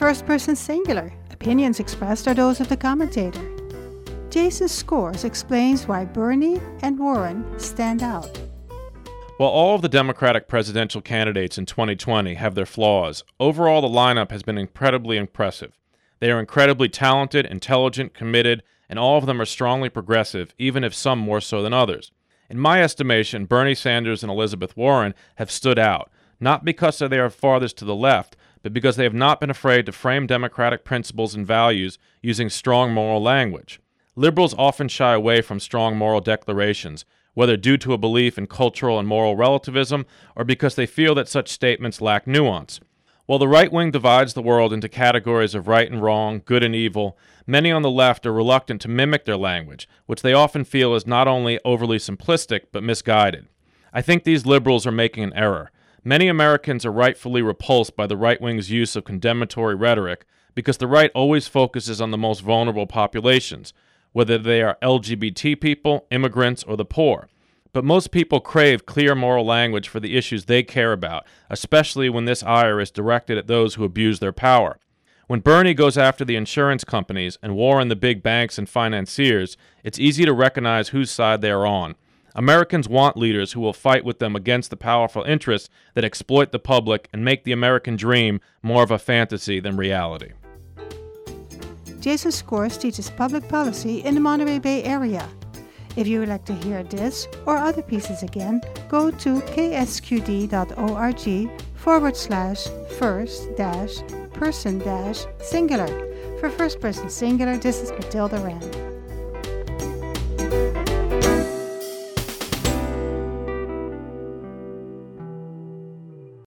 first person singular. Opinions expressed are those of the commentator. Jason Scores explains why Bernie and Warren stand out. While all of the Democratic presidential candidates in 2020 have their flaws, overall the lineup has been incredibly impressive. They are incredibly talented, intelligent, committed, and all of them are strongly progressive, even if some more so than others. In my estimation, Bernie Sanders and Elizabeth Warren have stood out, not because they are farthest to the left, but because they have not been afraid to frame democratic principles and values using strong moral language. Liberals often shy away from strong moral declarations, whether due to a belief in cultural and moral relativism or because they feel that such statements lack nuance. While the right wing divides the world into categories of right and wrong, good and evil, many on the left are reluctant to mimic their language, which they often feel is not only overly simplistic but misguided. I think these liberals are making an error. Many Americans are rightfully repulsed by the right wing's use of condemnatory rhetoric because the right always focuses on the most vulnerable populations, whether they are LGBT people, immigrants, or the poor. But most people crave clear moral language for the issues they care about, especially when this ire is directed at those who abuse their power. When Bernie goes after the insurance companies and Warren the big banks and financiers, it's easy to recognize whose side they are on. Americans want leaders who will fight with them against the powerful interests that exploit the public and make the American dream more of a fantasy than reality. Jason Scores teaches public policy in the Monterey Bay area. If you would like to hear this or other pieces again, go to ksqd.org/first-person-singular. For First Person Singular, this is Matilda Rand.